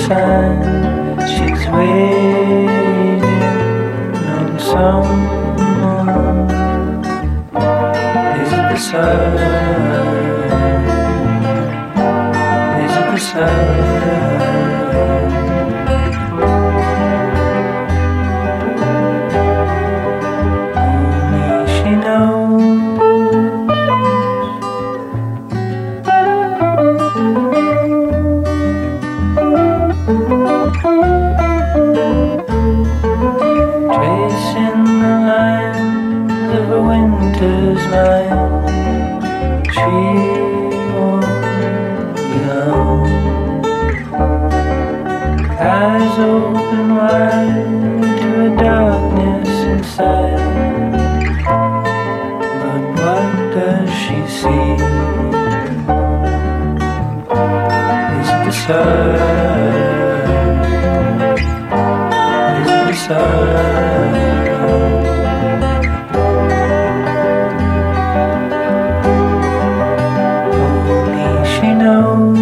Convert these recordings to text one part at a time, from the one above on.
sign? She's waiting on someone. Is it the sun? Is it the sun? Eyes open wide to a darkness inside. But what does she see? Is it the sun? Is it the sun? Only she knows.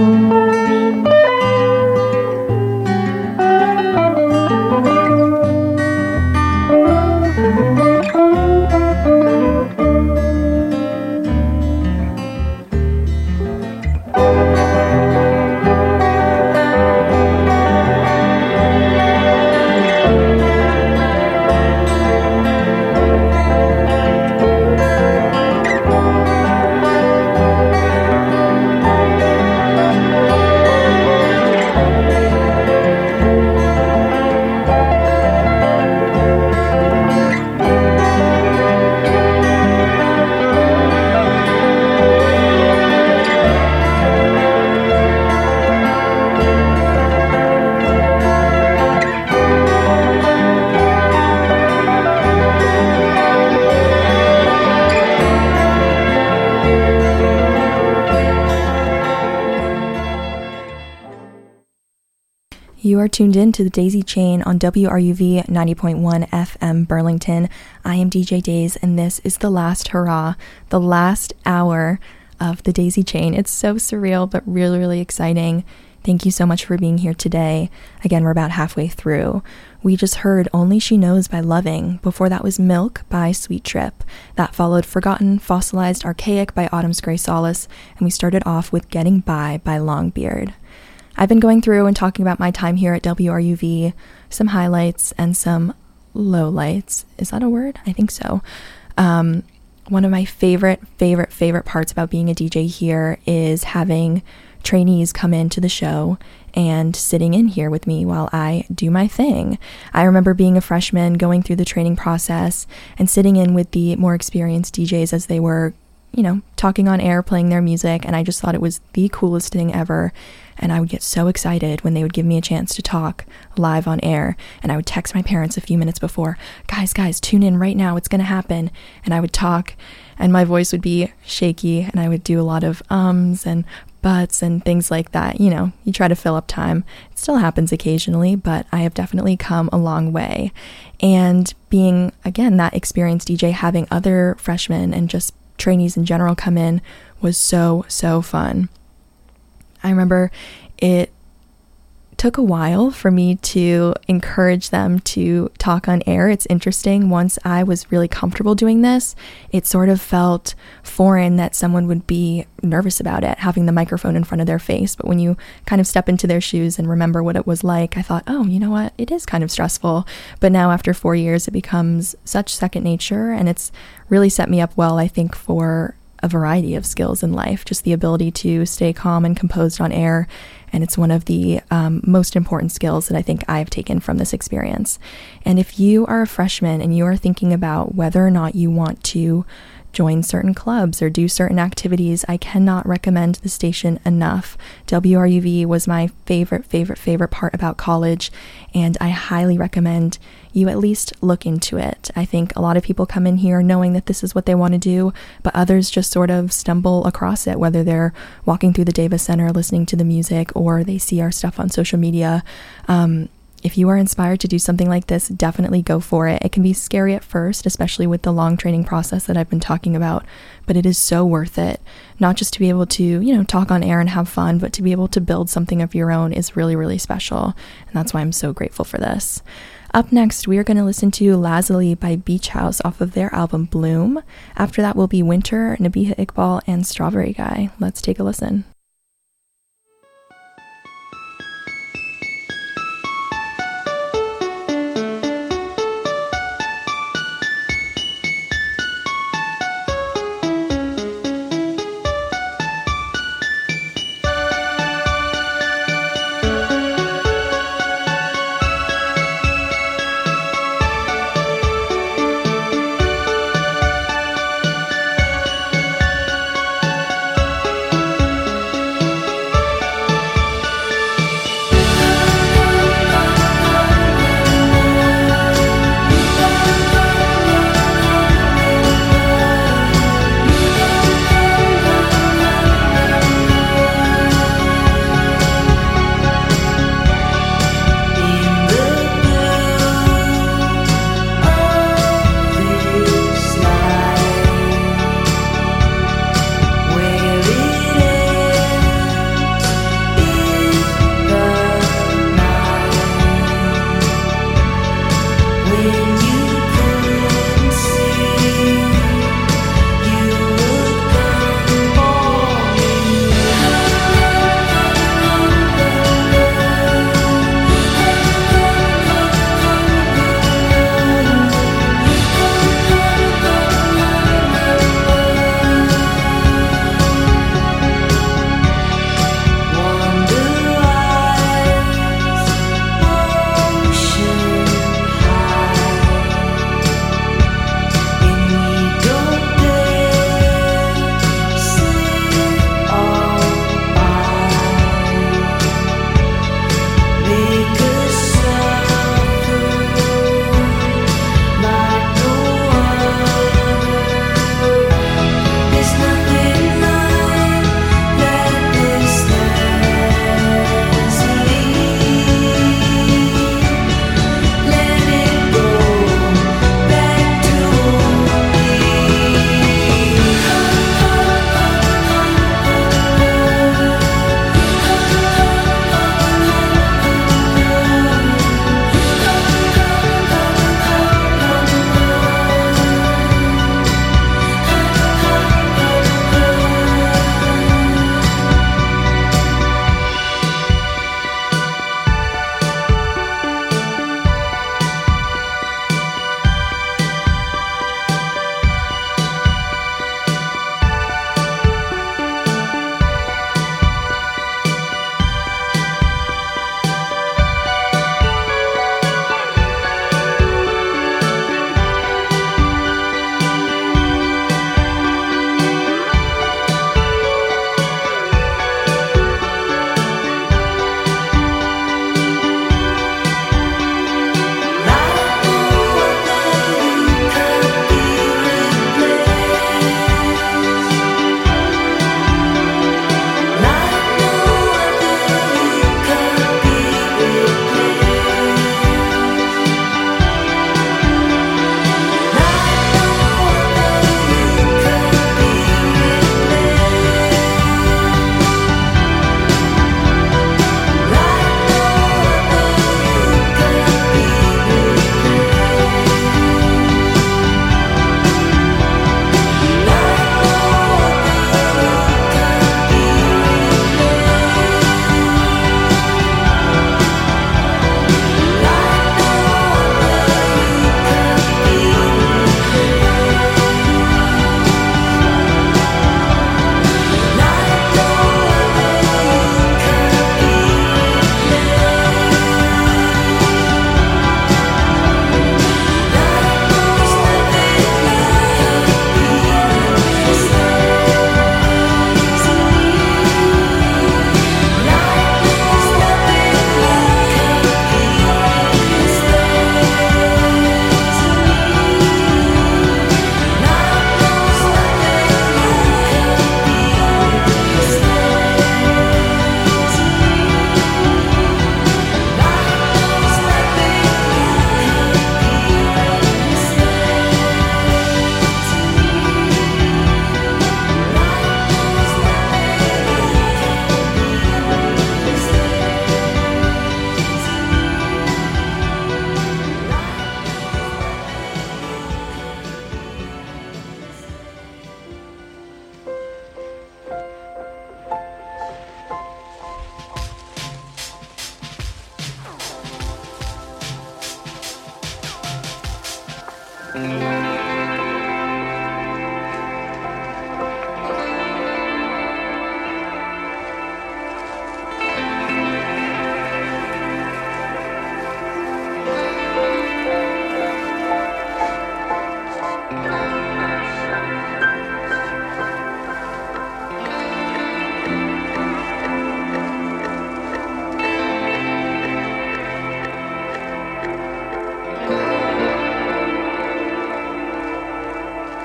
You are tuned in to the Daisy Chain on WRUV 90.1 FM Burlington. I am DJ Days, and this is the last hurrah, the last hour of the Daisy Chain. It's so surreal, but really, really exciting. Thank you so much for being here today. Again, we're about halfway through. We just heard Only She Knows by Loving. Before that was Milk by Sweet Trip. That followed Forgotten, Fossilized, Archaic by Autumn's Grey Solace, and we started off with Getting By Longbeard. I've been going through and talking about my time here at WRUV, some highlights and some lowlights. Is that a word? I think so. One of my favorite parts about being a DJ here is having trainees come into the show and sitting in here with me while I do my thing. I remember being a freshman, going through the training process and sitting in with the more experienced DJs as they were, talking on air, playing their music, and I just thought it was the coolest thing ever. And I would get so excited when they would give me a chance to talk live on air. And I would text my parents a few minutes before, guys, tune in right now, it's gonna happen. And I would talk, and my voice would be shaky, and I would do a lot of ums and buts and things like that. You try to fill up time. It still happens occasionally, but I have definitely come a long way. And being, again, that experienced DJ, having other freshmen and just trainees in general come in was so fun. I remember it took a while for me to encourage them to talk on air. It's interesting. Once I was really comfortable doing this, it sort of felt foreign that someone would be nervous about it, having the microphone in front of their face. But when you kind of step into their shoes and remember what it was like, I thought, oh, you know what? It is kind of stressful. But now after 4 years, it becomes such second nature, and it's really set me up well, I think, for a variety of skills in life, just the ability to stay calm and composed on air. And it's one of the most important skills that I think I've taken from this experience. And if you are a freshman and you are thinking about whether or not you want to join certain clubs or do certain activities, I cannot recommend the station enough. WRUV was my favorite part about college, and I highly recommend you at least look into it. I think a lot of people come in here knowing that this is what they want to do, but others just sort of stumble across it, whether they're walking through the Davis Center listening to the music or they see our stuff on social media. If you are inspired to do something like this, definitely go for it. It can be scary at first, especially with the long training process that I've been talking about, but it is so worth it. Not just to be able to, talk on air and have fun, but to be able to build something of your own is really, really special. And that's why I'm so grateful for this. Up next, we are going to listen to Lazuli by Beach House off of their album Bloom. After that will be Winter, Nabiha Iqbal, and Strawberry Guy. Let's take a listen.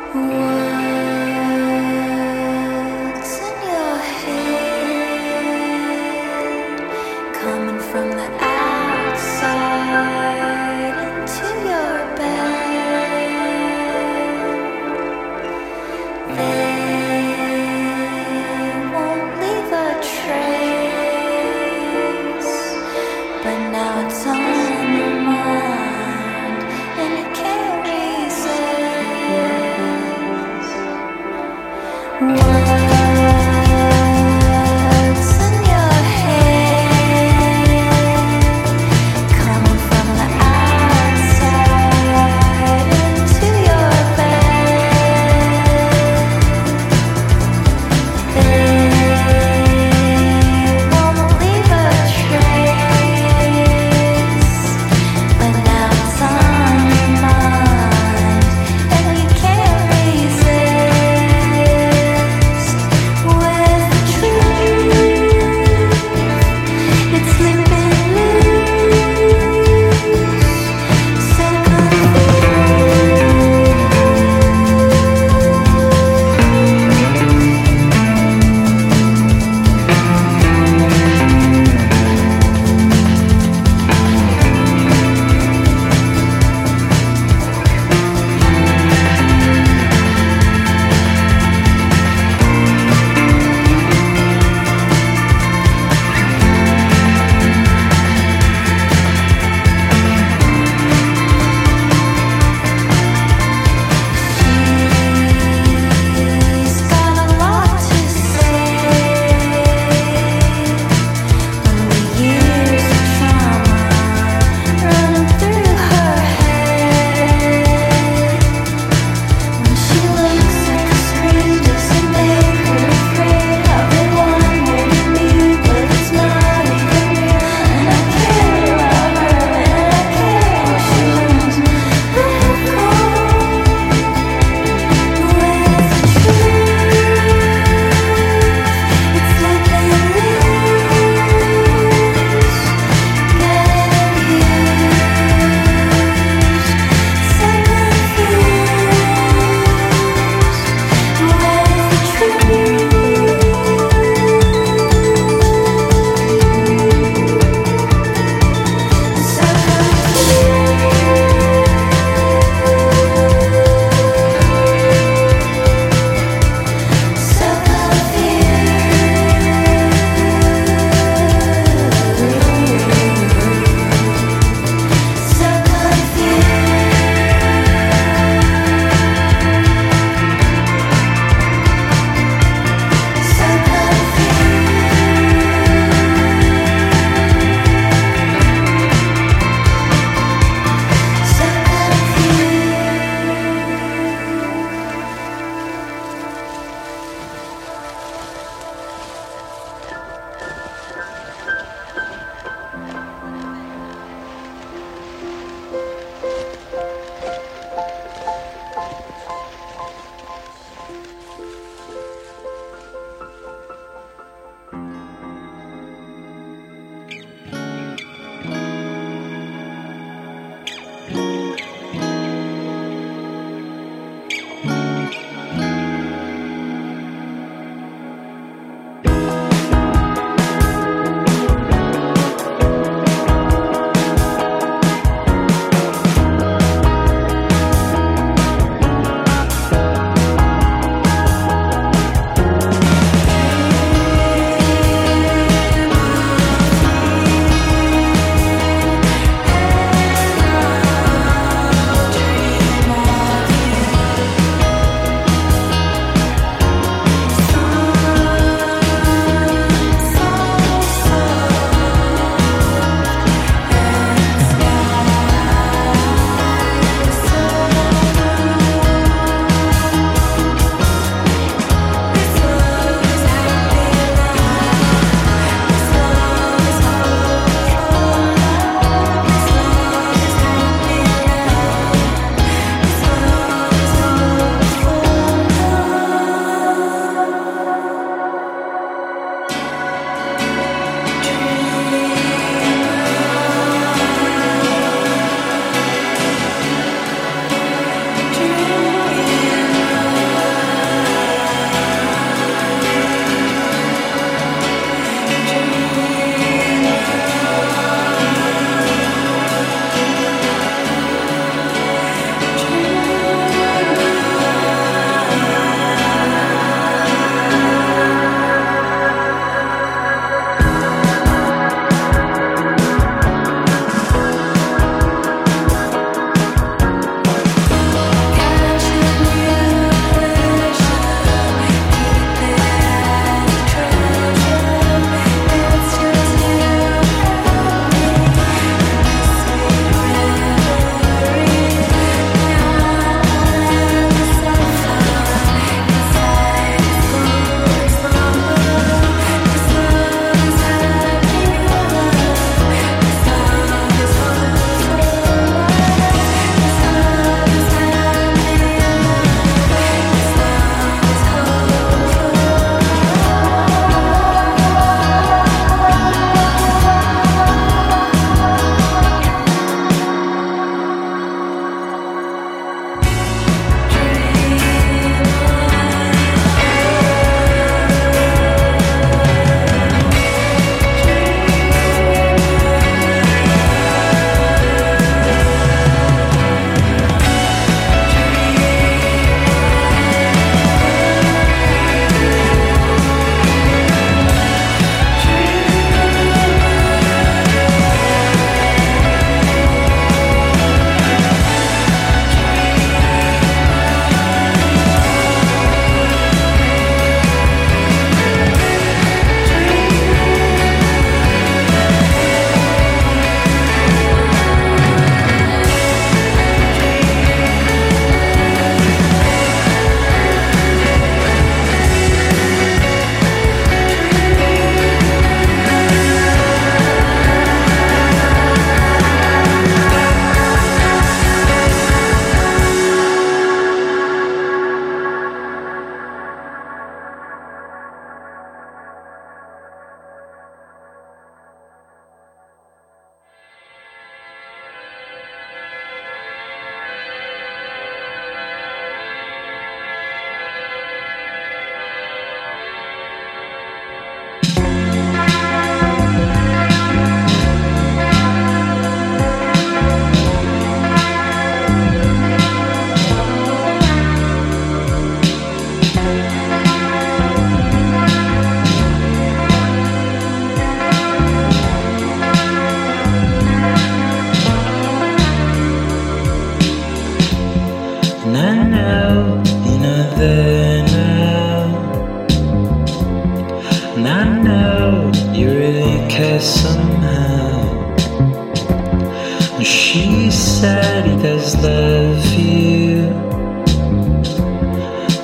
What's in your head? Coming from the outside into your bed. They won't leave a trace, but now it's on your mind and you can't resist.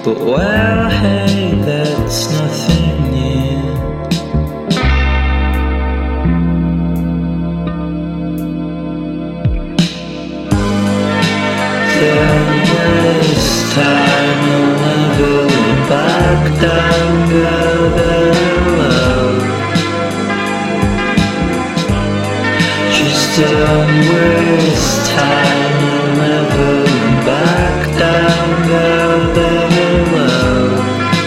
But well, hey, that's nothing new. Don't waste time, you'll never look back down, girl, there alone. Just don't waste time, you'll never look back down, girl, there alone.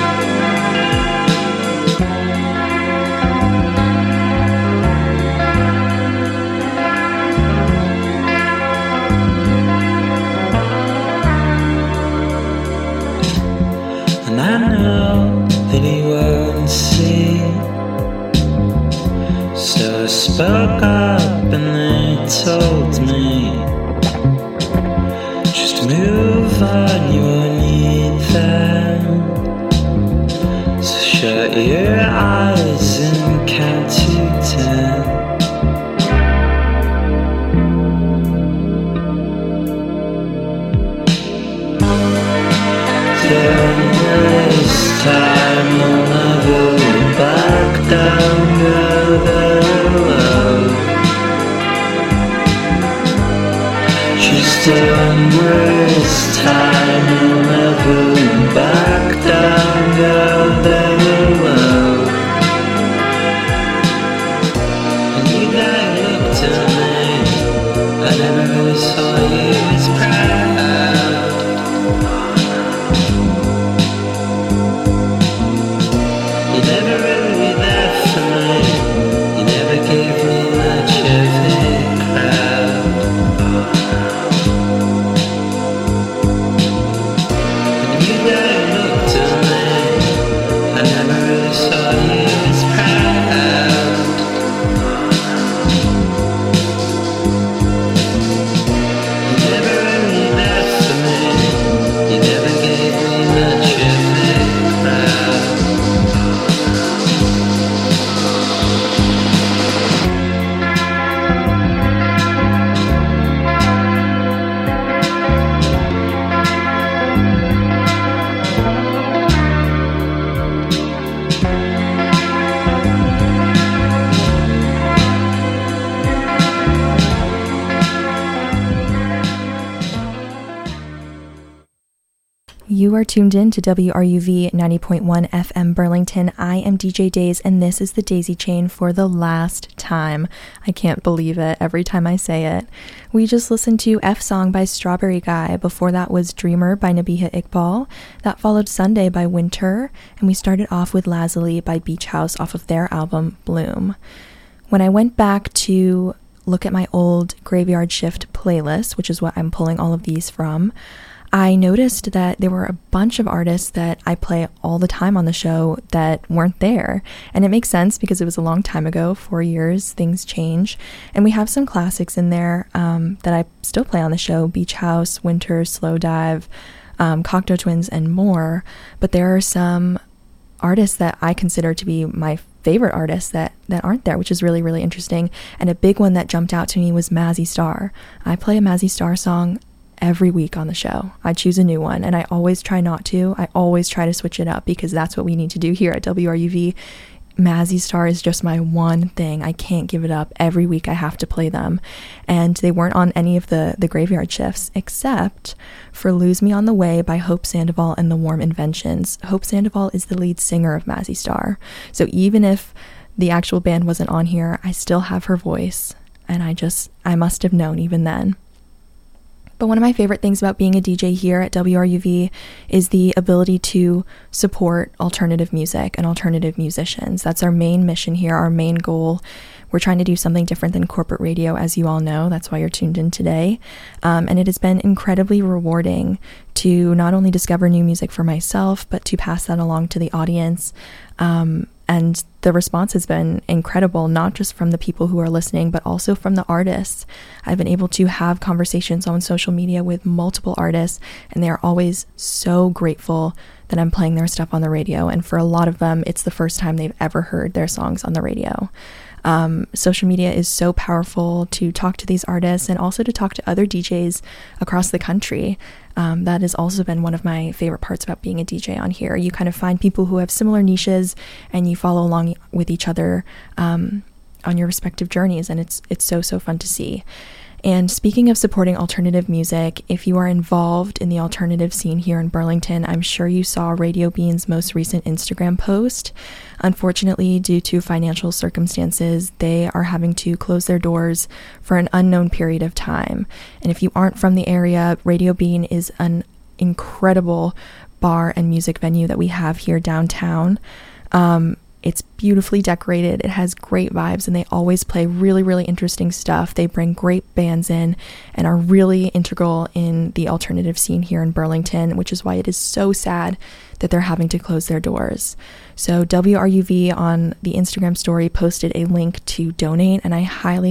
And I know that he won't see, so I spoke up and they told me, just move on, you won't need them. So shut your eyes and count to 10. Don't waste time, you'll never look back down, girl, there alone. Just don't waste time, you'll never look back down, girl, there alone. And you guys looked at me, I never really saw you as proud. You never really there for me. You never gave me much of a crowd. And you guys looked at me, I never really saw you as proud. You never really there for me. You never gave me much of a crowd. You are tuned in to WRUV 90.1 FM Burlington. I am DJ Days, and this is the Daisy Chain for the last time. I can't believe it every time I say it. We just listened to F Song by Strawberry Guy. Before that was Dreamer by Nabiha Iqbal. That followed Sunday by Winter, and we started off with Lazuli by Beach House off of their album Bloom. When I went back to look at my old Graveyard Shift playlist, which is what I'm pulling all of these from, I noticed that there were a bunch of artists that I play all the time on the show that weren't there. And it makes sense because it was a long time ago, 4 years, things change. And we have some classics in there that I still play on the show: Beach House, Winter, Slow Dive, Cocteau Twins, and more. But there are some artists that I consider to be my favorite artists that aren't there, which is really, really interesting. And a big one that jumped out to me was Mazzy Star. I play a Mazzy Star song every week on the show. I choose a new one, and I always try not to. I always try to switch it up because that's what we need to do here at WRUV. Mazzy Star is just my one thing. I can't give it up. Every week I have to play them. And they weren't on any of the graveyard shifts except for Lose Me on the Way by Hope Sandoval and the Warm Inventions. Hope Sandoval is the lead singer of Mazzy Star. So even if the actual band wasn't on here, I still have her voice. And I must have known even then. But one of my favorite things about being a DJ here at WRUV is the ability to support alternative music and alternative musicians. That's our main mission here, our main goal. We're trying to do something different than corporate radio, as you all know. That's why you're tuned in today. And it has been incredibly rewarding to not only discover new music for myself, but to pass that along to the audience. And the response has been incredible, not just from the people who are listening, but also from the artists. I've been able to have conversations on social media with multiple artists, and they are always so grateful that I'm playing their stuff on the radio. And for a lot of them, it's the first time they've ever heard their songs on the radio. Social media is so powerful to talk to these artists and also to talk to other DJs across the country. That has also been one of my favorite parts about being a DJ on here. You kind of find people who have similar niches and you follow along with each other on your respective journeys, and it's so fun to see. And speaking of supporting alternative music, if you are involved in the alternative scene here in Burlington, I'm sure you saw Radio Bean's most recent Instagram post. Unfortunately, due to financial circumstances, they are having to close their doors for an unknown period of time. And if you aren't from the area, Radio Bean is an incredible bar and music venue that we have here downtown. It's beautifully decorated. It has great vibes, and they always play really interesting stuff. They bring great bands in and are really integral in the alternative scene here in Burlington, which is why it is so sad that they're having to close their doors. So WRUV on the Instagram story posted a link to donate, and I highly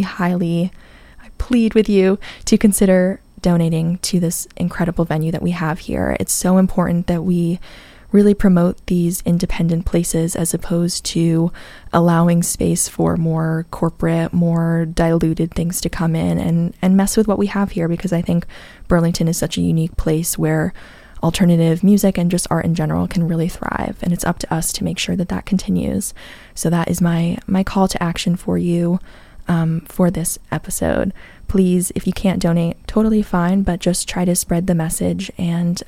I plead with you to consider donating to this incredible venue that we have here. It's so important that we really promote these independent places as opposed to allowing space for more corporate, more diluted things to come in and mess with what we have here, because I think Burlington is such a unique place where alternative music and just art in general can really thrive, and it's up to us to make sure that continues. So that is my call to action for you for this episode. Please, if you can't donate, totally fine, but just try to spread the message, and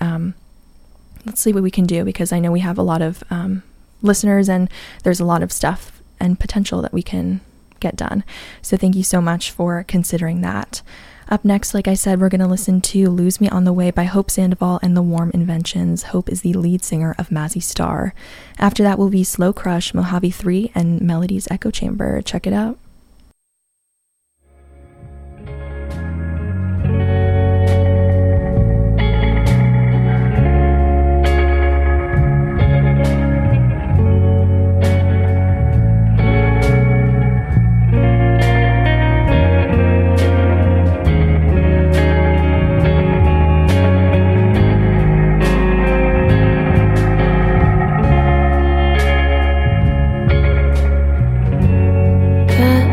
let's see what we can do, because I know we have a lot of listeners and there's a lot of stuff and potential that we can get done. So thank you so much for considering that. Up next, like I said, we're going to listen to Lose Me on the Way by Hope Sandoval and the Warm Inventions. Hope is the lead singer of Mazzy Star. After that will be Slow Crush, Mojave 3, and Melody's Echo Chamber. Check it out. Got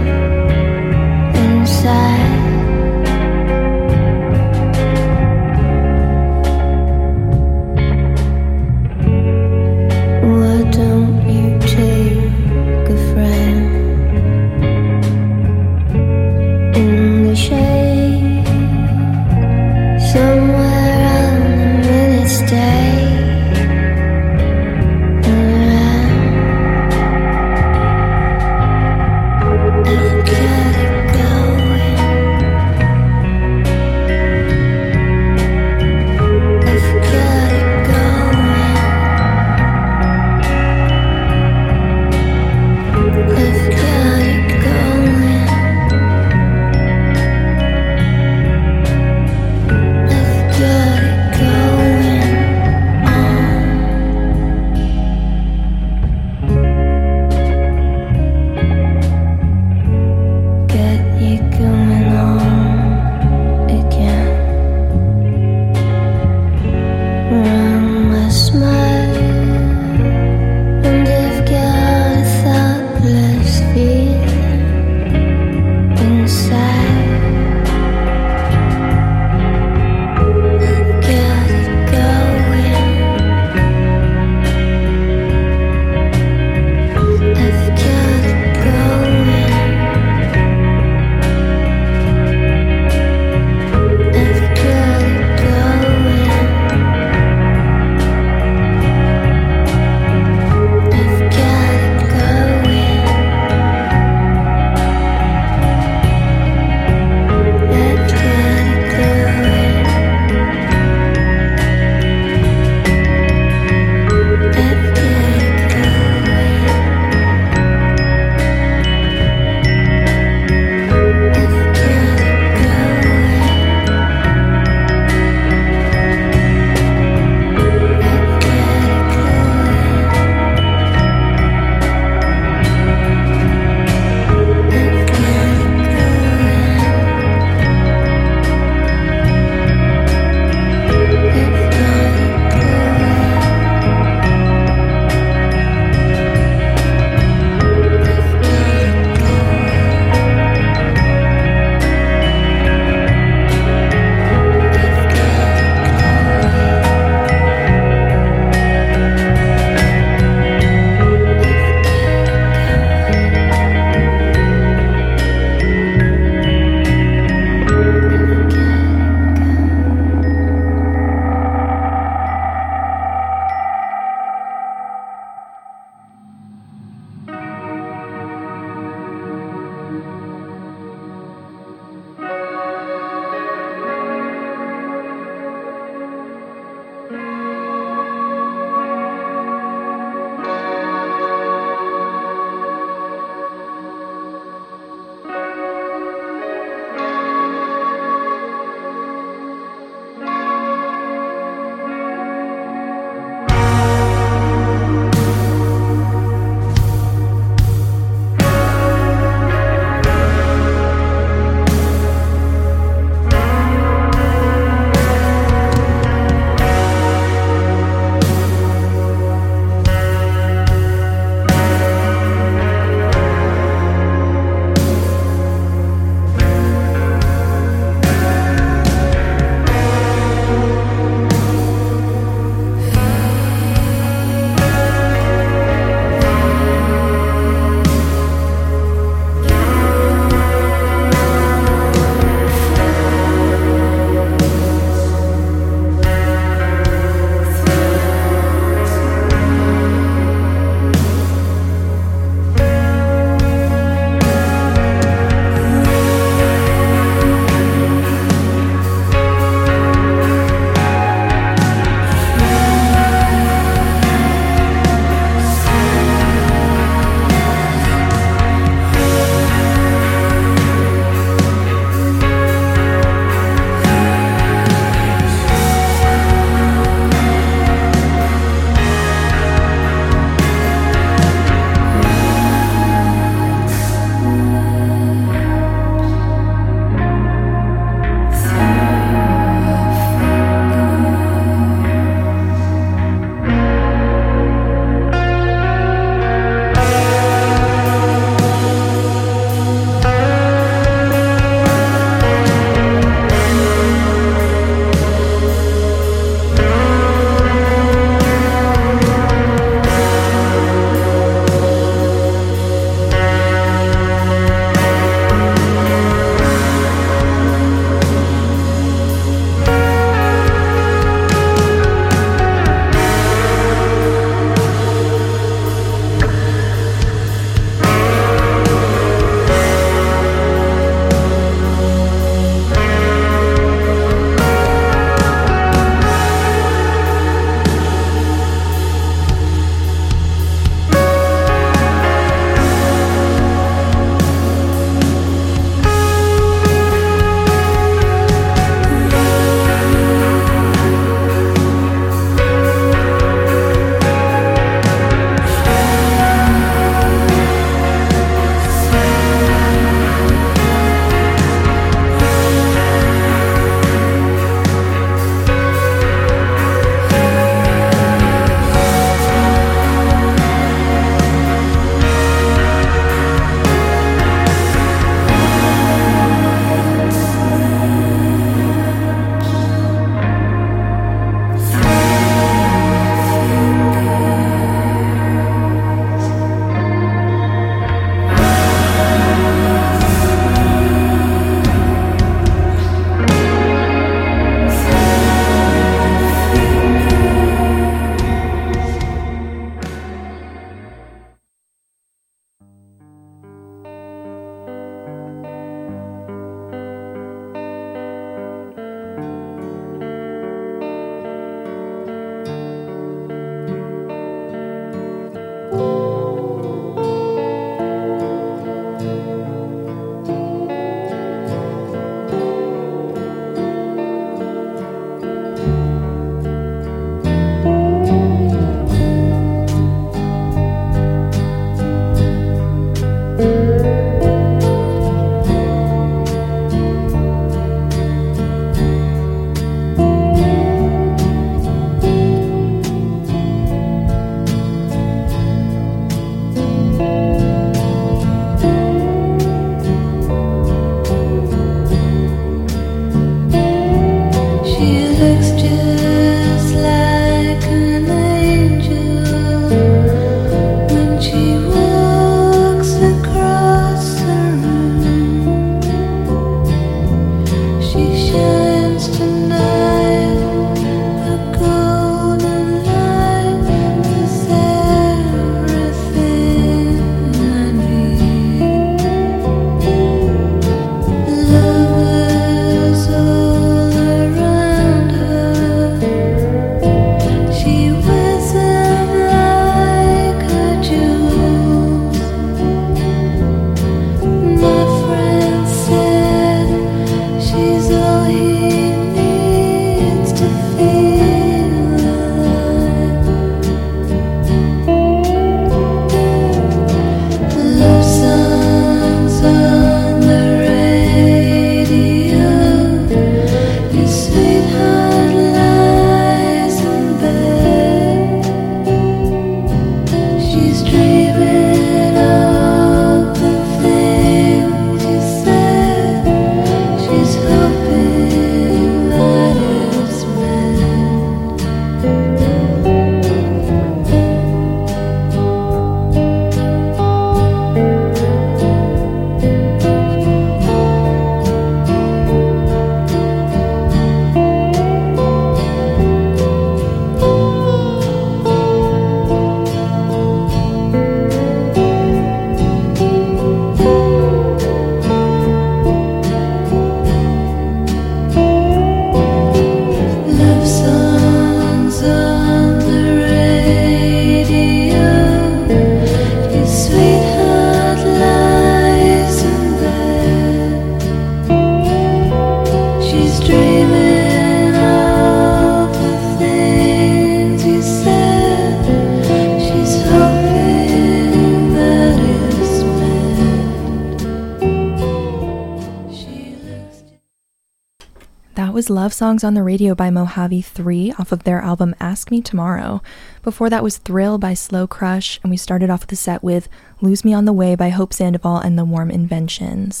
was Love Songs on the Radio by Mojave 3 off of their album Ask Me Tomorrow. Before that was Thrill by Slow Crush, and we started off the set with Lose Me on the Way by Hope Sandoval and the Warm Inventions.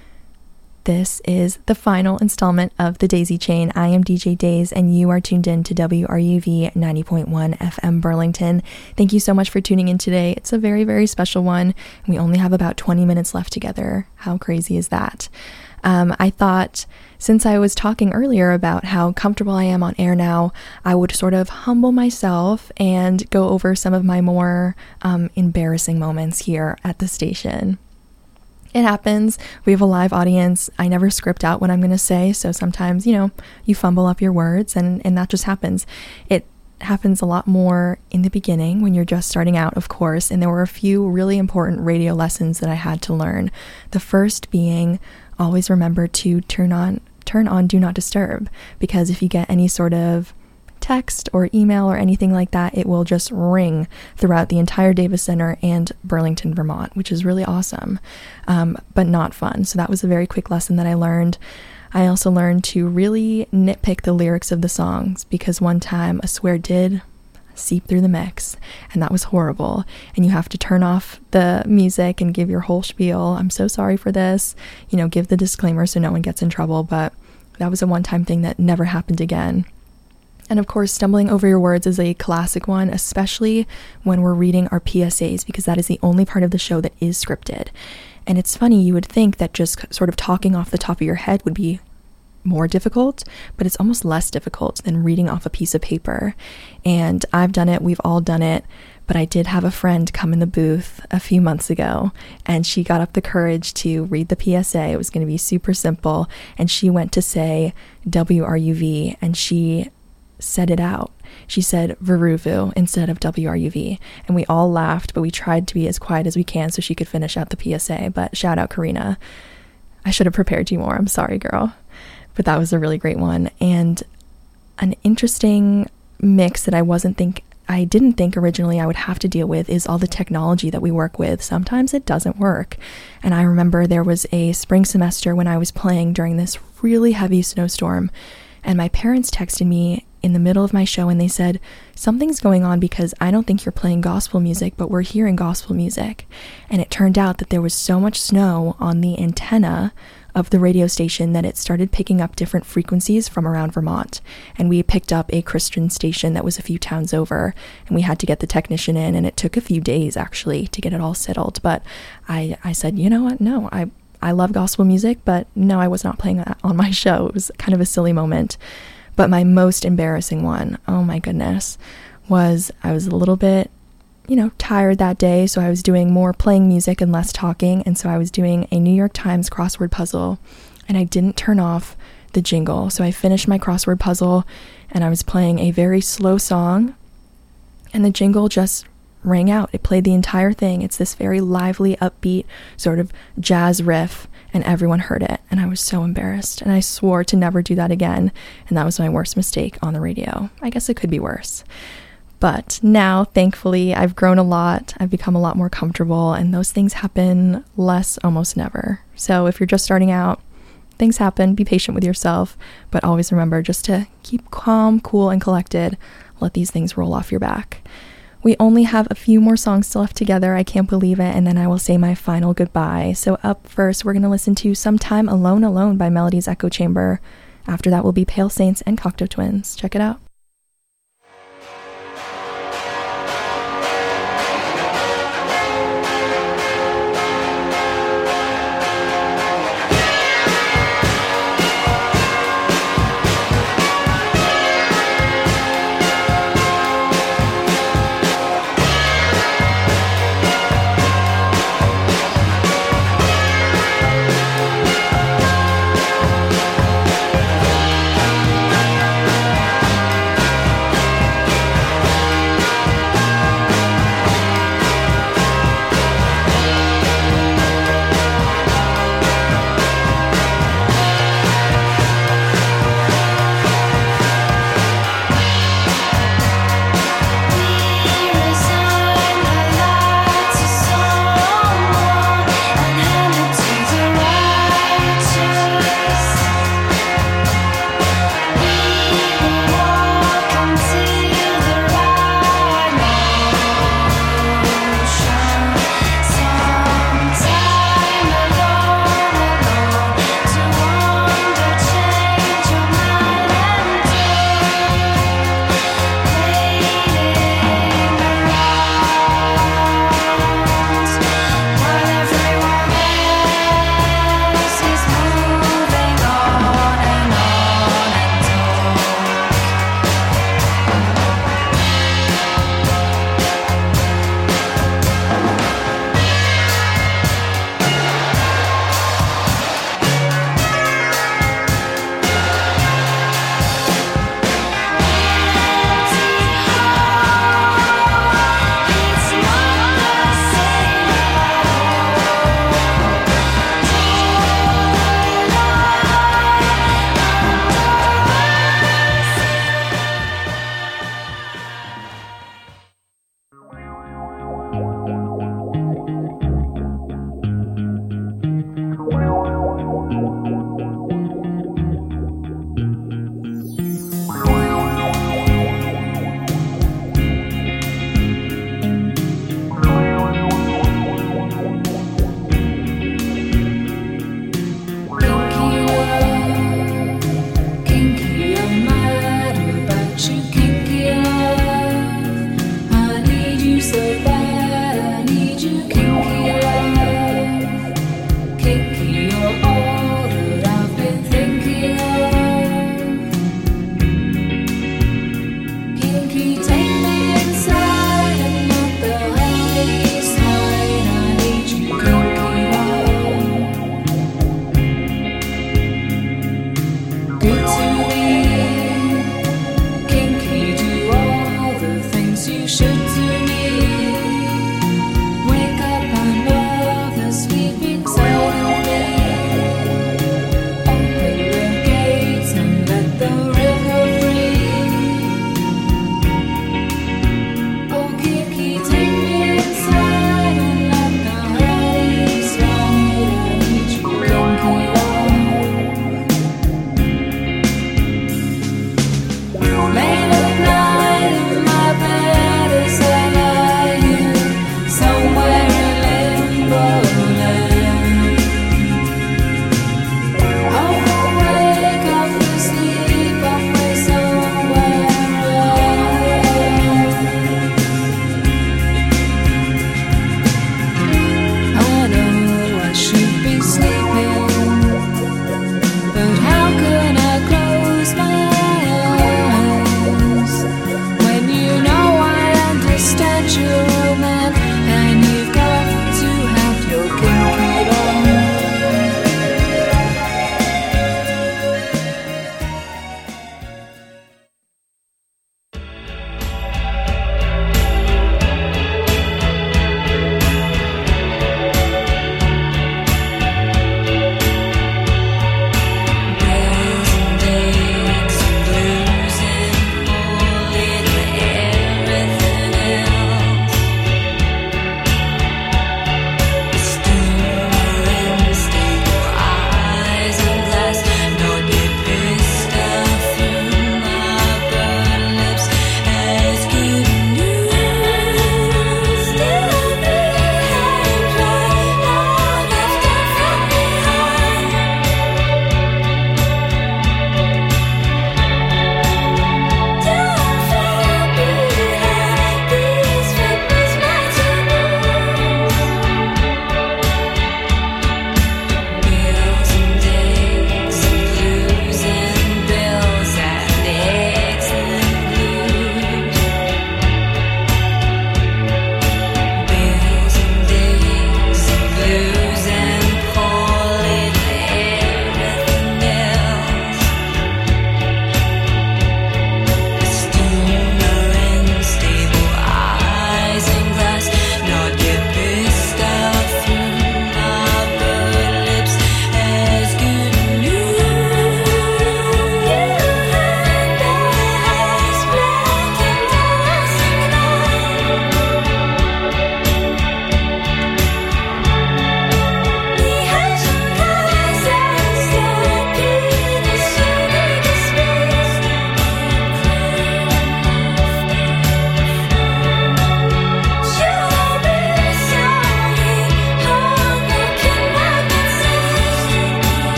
This is the final installment of The Daisy Chain. I am DJ Days, and you are tuned in to WRUV 90.1 FM Burlington. Thank you so much for tuning in today. It's a very, very special one. We only have about 20 minutes left together. How crazy is that? I thought, since I was talking earlier about how comfortable I am on air now, I would sort of humble myself and go over some of my more embarrassing moments here at the station. It happens. We have a live audience. I never script out what I'm going to say, so sometimes, you fumble up your words, and that just happens. It happens a lot more in the beginning when you're just starting out, of course, and there were a few really important radio lessons that I had to learn. The first being, always remember to turn on Do Not Disturb, because if you get any sort of text or email or anything like that, it will just ring throughout the entire Davis Center and Burlington, Vermont, which is really awesome, but not fun. So that was a very quick lesson that I learned. I also learned to really nitpick the lyrics of the songs, because one time a swear did seep through the mix, and that was horrible, and you have to turn off the music and give your whole spiel. I'm so sorry for this, give the disclaimer so no one gets in trouble, but that was a one-time thing that never happened again. And of course, stumbling over your words is a classic one, especially when we're reading our PSAs, because that is the only part of the show that is scripted. And it's funny, you would think that just sort of talking off the top of your head would be more difficult, but it's almost less difficult than reading off a piece of paper. And I've done it, we've all done it, but I did have a friend come in the booth a few months ago, and she got up the courage to read the PSA. It was going to be super simple, and she went to say WRUV, and she said it out. She said Veruvu instead of WRUV, and we all laughed, but we tried to be as quiet as we can so she could finish out the PSA. But shout out Karina. I should have prepared you more. I'm sorry, girl. But that was a really great one. And an interesting mix that I didn't think originally I would have to deal with is all the technology that we work with. Sometimes it doesn't work. And I remember there was a spring semester when I was playing during this really heavy snowstorm, and my parents texted me in the middle of my show, and they said, something's going on because I don't think you're playing gospel music, but we're hearing gospel music. And it turned out that there was so much snow on the antenna of the radio station that it started picking up different frequencies from around Vermont. And we picked up a Christian station that was a few towns over, and we had to get the technician in, and it took a few days actually to get it all settled. But I said, you know what? No, I love gospel music, but no, I was not playing that on my show. It was kind of a silly moment. But my most embarrassing one, oh my goodness, was I was a little bit, tired that day. So I was doing more playing music and less talking. And so I was doing a New York Times crossword puzzle, and I didn't turn off the jingle. So I finished my crossword puzzle and I was playing a very slow song, and the jingle just rang out. It played the entire thing. It's this very lively, upbeat sort of jazz riff, and everyone heard it. And I was so embarrassed, and I swore to never do that again. And that was my worst mistake on the radio. I guess it could be worse. But now, thankfully, I've grown a lot. I've become a lot more comfortable, and those things happen less, almost never. So if you're just starting out, things happen. Be patient with yourself, but always remember just to keep calm, cool, and collected. Let these things roll off your back. We only have a few more songs left together. I can't believe it. And then I will say my final goodbye. So up first, we're going to listen to Sometime Alone Alone by Melody's Echo Chamber. After that will be Pale Saints and Cocteau Twins. Check it out.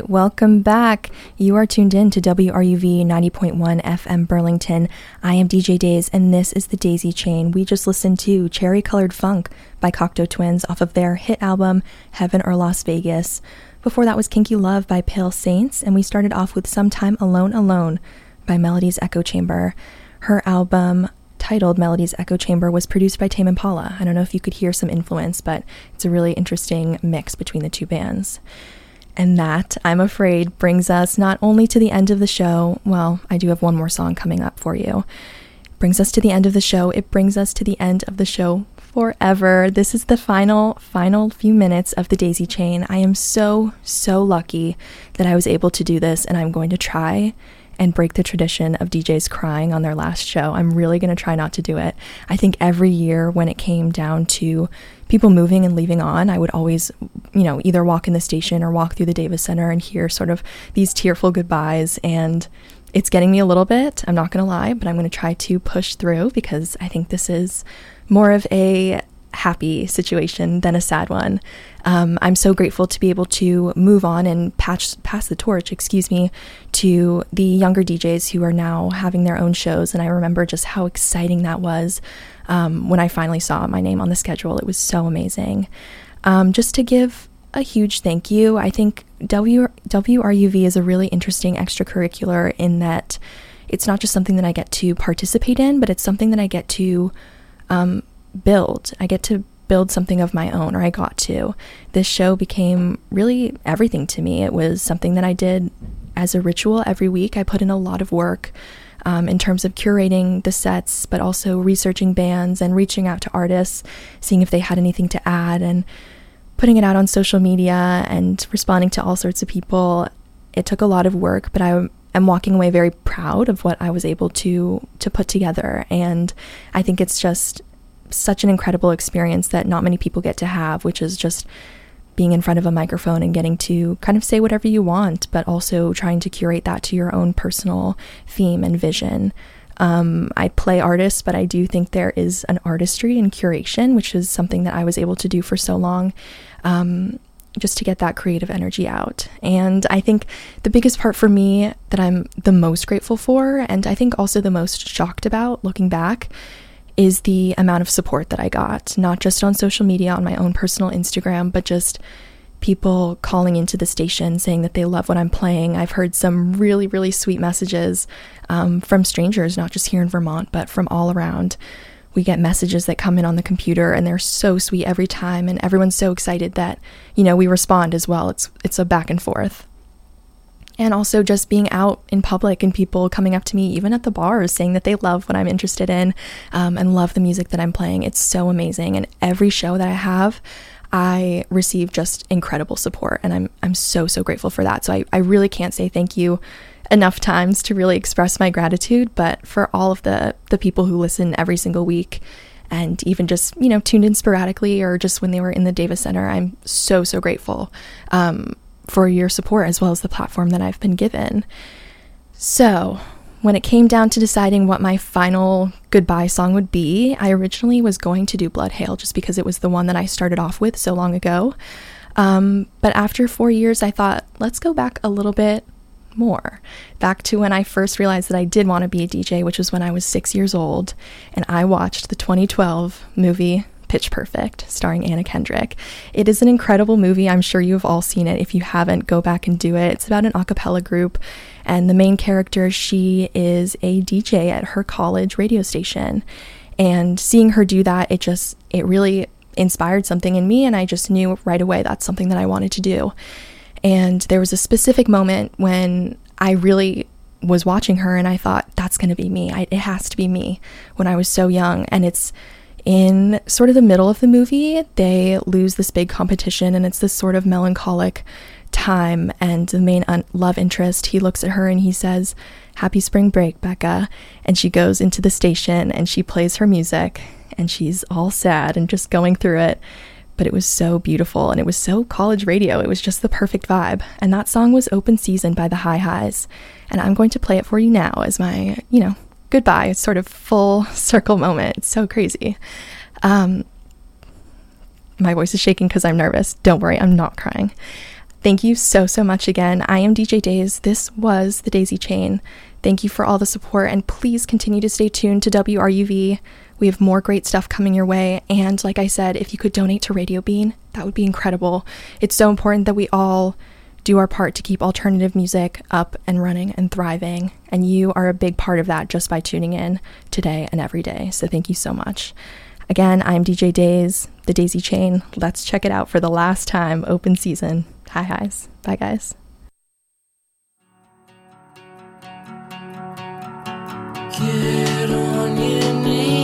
Welcome back. You are tuned in to WRUV 90.1 FM Burlington. I am DJ Days, and this is the Daisy Chain. We just listened to Cherry Colored Funk by Cocteau Twins off of their hit album, Heaven or Las Vegas. Before that was Kinky Love by Pale Saints, and we started off with Sometime Alone Alone by Melody's Echo Chamber. Her album, titled Melody's Echo Chamber, was produced by Tame Impala. I don't know if you could hear some influence, but it's a really interesting mix between the two bands. And that, I'm afraid, brings us not only to the end of the show, well, I do have one more song coming up for you. Brings us to the end of the show. It brings us to the end of the show forever. This is the final few minutes of the Daisy Chain. I am so lucky that I was able to do this, and I'm going to try and break the tradition of DJs crying on their last show. I'm really going to try not to do it. I think every year when it came down to people moving and leaving on, I would always, either walk in the station or walk through the Davis Center and hear sort of these tearful goodbyes, and it's getting me a little bit, I'm not going to lie, but I'm going to try to push through because I think this is more of a happy situation than a sad one. I'm so grateful to be able to move on and pass the torch, to the younger DJs who are now having their own shows. And I remember just how exciting that was when I finally saw my name on the schedule. It was so amazing. Just to give a huge thank you, I think WRUV is a really interesting extracurricular in that it's not just something that I get to participate in, but it's something that I get to build. I get to build something of my own, or I got to. This show became really everything to me. It was something that I did as a ritual every week. I put in a lot of work in terms of curating the sets, but also researching bands and reaching out to artists, seeing if they had anything to add, and putting it out on social media and responding to all sorts of people. It took a lot of work, but I am walking away very proud of what I was able to put together. And I think it's just such an incredible experience that not many people get to have, which is just being in front of a microphone and getting to kind of say whatever you want, but also trying to curate that to your own personal theme and vision. I play artists, but I do think there is an artistry in curation, which is something that I was able to do for so long, just to get that creative energy out. And I think the biggest part for me that I'm the most grateful for, and I think also the most shocked about looking back, is the amount of support that I got, not just on social media, on my own personal Instagram, but just people calling into the station saying that they love what I'm playing. I've heard some really, really sweet messages from strangers, not just here in Vermont, but from all around. We get messages that come in on the computer, and they're so sweet every time, and everyone's so excited that, we respond as well. It's a back and forth. And also just being out in public and people coming up to me, even at the bars, saying that they love what I'm interested in and love the music that I'm playing. It's so amazing. And every show that I have, I receive just incredible support. And I'm so grateful for that. So I really can't say thank you enough times to really express my gratitude. But for all of the people who listen every single week, and even just, tuned in sporadically or just when they were in the Davis Center, I'm so grateful for your support, as well as the platform that I've been given. So when it came down to deciding what my final goodbye song would be, I originally was going to do Blood Hail just because it was the one that I started off with so long ago. But after 4 years, I thought, let's go back a little bit more, back to when I first realized that I did want to be a DJ, which was when I was 6 years old, and I watched the 2012 movie Pitch Perfect, starring Anna Kendrick. It is an incredible movie. I'm sure you've all seen it. If you haven't, go back and do it. It's about an a cappella group, and the main character, she is a DJ at her college radio station. And seeing her do that, it really inspired something in me, and I just knew right away that's something that I wanted to do. And there was a specific moment when I really was watching her, and I thought, that's going to be me. It has to be me, when I was so young. And it's in sort of the middle of the movie, they lose this big competition, and it's this sort of melancholic time, and the main love interest, he looks at her and he says, "Happy spring break, Becca," and she goes into the station and she plays her music, and she's all sad and just going through it, but it was so beautiful, and it was so college radio. It was just the perfect vibe, and that song was Open Season by the High Highs, and I'm going to play it for you now as my, goodbye. It's sort of full circle moment. It's so crazy. My voice is shaking because I'm nervous. Don't worry, I'm not crying. Thank you so much again. I am DJ Days. This was The Daisy Chain. Thank you for all the support, and please continue to stay tuned to WRUV. We have more great stuff coming your way, and like I said, if you could donate to Radio Bean, that would be incredible. It's so important that we all do our part to keep alternative music up and running and thriving, and you are a big part of that just by tuning in today and every day, so thank you so much. Again, I'm DJ Days, The Daisy Chain. Let's check it out for the last time, open season. Hi highs. Bye guys. Get on your knees.